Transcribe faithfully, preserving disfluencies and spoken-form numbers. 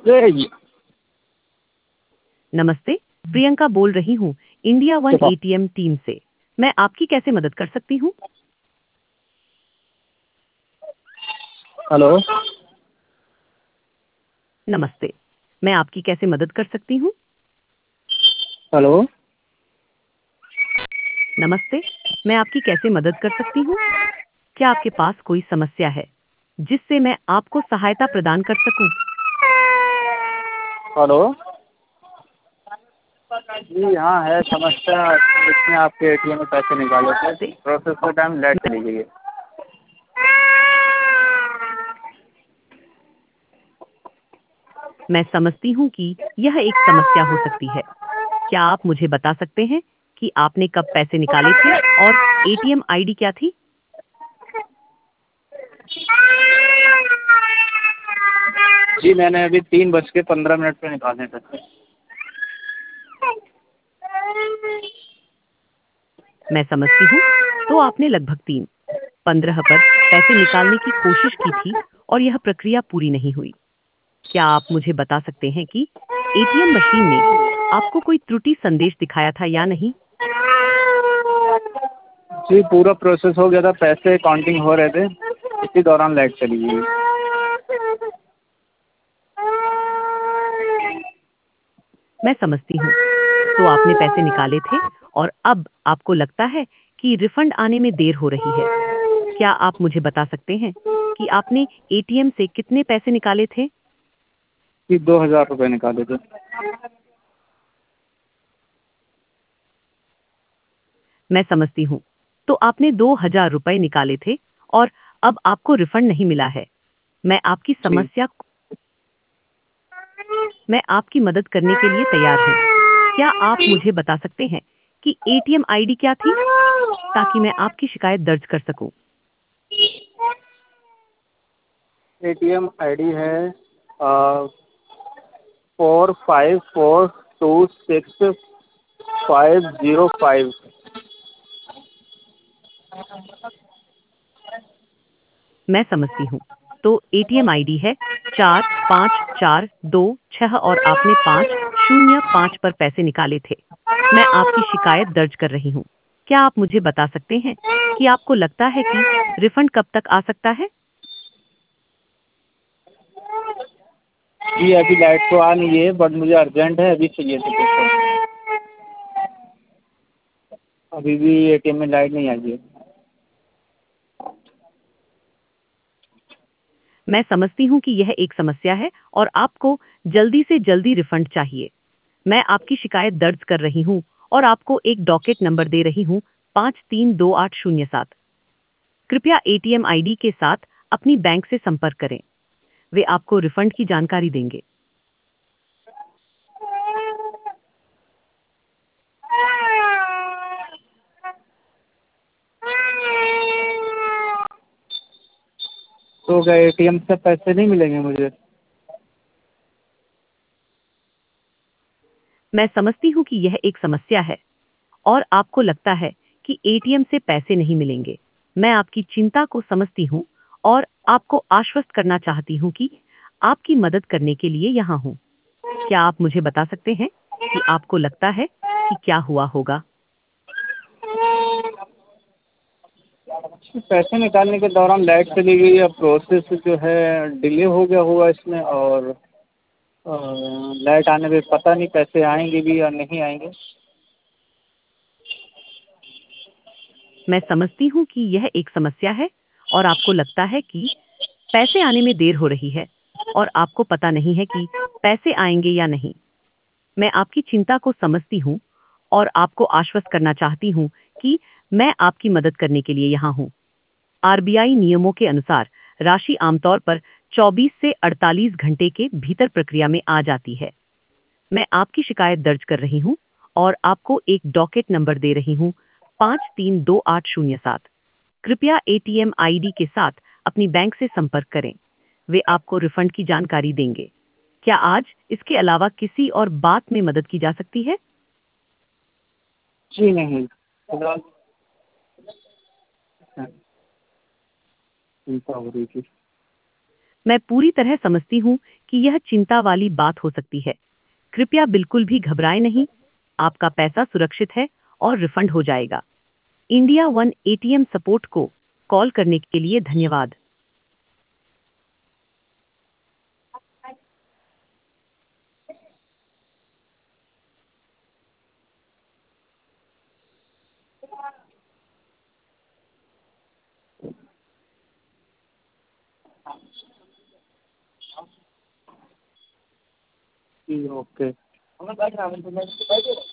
ये नमस्ते, प्रियंका बोल रही हूँ इंडिया वन एटीएम टीम से। मैं आपकी कैसे मदद कर सकती हूँ? हेलो। नमस्ते, मैं आपकी कैसे मदद कर सकती हूँ? हेलो। नमस्ते, मैं आपकी कैसे मदद कर सकती हूँ? क्या आपके पास कोई समस्या है जिससे मैं आपको सहायता प्रदान कर सकूं? हेलो। जी हाँ, है समस्या। इसमें आपके एटीएम में पैसे निकाले थे, से प्रोसेस का टाइम लेट चली गई है। मैं समझती हूँ कि यह एक समस्या हो सकती है। क्या आप मुझे बता सकते हैं कि आपने कब पैसे निकाले थे और एटीएम आईडी क्या थी? जी मैंने अभी तीन बज के पंद्रह मिनट पे निकाले थे। मैं समझती हूँ। तो आपने लगभग तीन पंद्रह पर पैसे निकालने की कोशिश की थी और यह प्रक्रिया पूरी नहीं हुई। क्या आप मुझे बता सकते हैं कि एटीएम मशीन ने आपको कोई त्रुटि संदेश दिखाया था या नहीं? जी पूरा प्रोसेस हो गया था, पैसे काउंटिंग हो रहे थे, इसी दौरान लाइट चली गई। मैं समझती हूँ। तो आपने पैसे निकाले थे और अब आपको लगता है कि रिफंड आने में देर हो रही है। क्या आप मुझे बता सकते हैं कि आपने एटीएम से कितने पैसे निकाले थे? जी दो हज़ार रुपये निकाले थे। मैं समझती हूँ। तो आपने दो हजार रुपए निकाले थे और अब आपको रिफंड नहीं मिला है। मैं आपकी जी समस्या मैं आपकी मदद करने के लिए तैयार हूँ। क्या आप मुझे बता सकते हैं कि एटीएम आईडी क्या थी ताकि मैं आपकी शिकायत दर्ज कर सकूं? एटीएम आईडी है four five four two six five zero five. मैं समझती हूँ। तो एटीएम आईडी है चार पाँच चार दो छह और आपने पाँच शून्य पाँच पर पैसे निकाले थे। मैं आपकी शिकायत दर्ज कर रही हूँ। क्या आप मुझे बता सकते हैं कि आपको लगता है कि रिफंड कब तक आ सकता है? जी अभी लाइट तो आ नहीं है, बट मुझे अर्जेंट है, अभी चाहिए थे पैसे। अभी भी एटीएम में लाइट नहीं आई है। मैं समझती हूँ कि यह एक समस्या है और आपको जल्दी से जल्दी रिफंड चाहिए। मैं आपकी शिकायत दर्ज कर रही हूँ और आपको एक डॉकेट नंबर दे रही हूँ पाँच तीन दो आठ शून्य सात। कृपया एटीएम आईडी के साथ अपनी बैंक से संपर्क करें। वे आपको रिफंड की जानकारी देंगे। तो क्या एटीएम से पैसे नहीं मिलेंगे मुझे? मैं समझती हूँ कि यह एक समस्या है और आपको लगता है कि एटीएम से पैसे नहीं मिलेंगे। मैं आपकी चिंता को समझती हूँ और आपको आश्वस्त करना चाहती हूँ कि आपकी मदद करने के लिए यहाँ हूँ। क्या आप मुझे बता सकते हैं कि आपको लगता है कि क्या हुआ होगा? पैसे निकालने के दौरान लाइट चली गई, अब प्रोसेस जो है डिले हो गया होगा इसमें, और अ, लाइट आने पे पता नहीं पैसे आएंगे भी या नहीं आएंगे। मैं समझती हूँ कि यह एक समस्या है और आपको लगता है कि पैसे आने में देर हो रही है और आपको पता नहीं है कि पैसे आएंगे या नहीं। मैं आपकी चिंता को समझती हूँ और आपको आश्वस्त करना चाहती हूँ कि मैं आपकी मदद करने के लिए यहाँ हूँ। आरबीआई नियमों के अनुसार राशि आमतौर पर चौबीस से अड़तालीस घंटे के भीतर प्रक्रिया में आ जाती है। मैं आपकी शिकायत दर्ज कर रही हूँ और आपको एक डॉकेट नंबर दे रही हूँ पाँच तीन दो आठ शून्य सात। कृपया एटीएम आईडी के साथ अपनी बैंक से संपर्क करें। वे आपको रिफंड की जानकारी देंगे। क्या आज इसके अलावा किसी और बात में मदद की जा सकती है? जी नहीं, फिलहाल चिंता हो रही थी। मैं पूरी तरह समझती हूँ कि यह चिंता वाली बात हो सकती है। कृपया बिल्कुल भी घबराएं नहीं, आपका पैसा सुरक्षित है और रिफंड हो जाएगा। इंडिया वन एटीएम सपोर्ट को कॉल करने के लिए धन्यवाद। जी ओके।